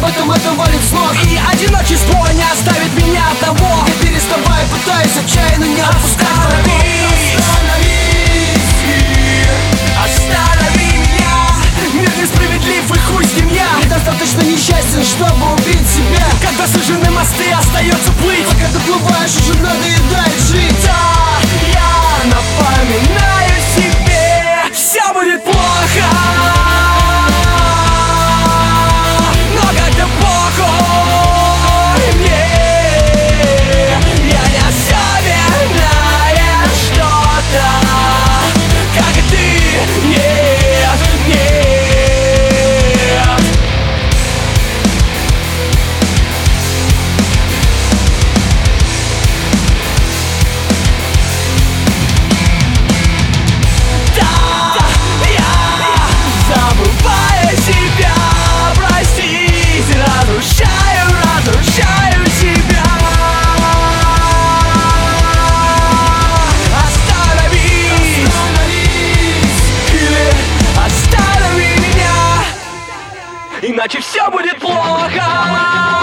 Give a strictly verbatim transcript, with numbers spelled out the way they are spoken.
потом это валит с ног. И одиночество не оставит меня одного. Я переставаю, пытаюсь отчаянно не отпускать. Останови меня, мир несправедлив и хуй с ним я. Недостаточно несчастен, чтобы убить себя. Когда сожжены мосты, остается плыть. Пока доплываешь, уже надоедает жить. Да, я напоминаю себе, все будет плохо. Но как-то похуй мне. Я не особенное что-то, как и ты. Нет, нет. Да, я забываю себя простить, разрушаю, разрушаю себя. Остановись, или останови меня, иначе все будет плохо.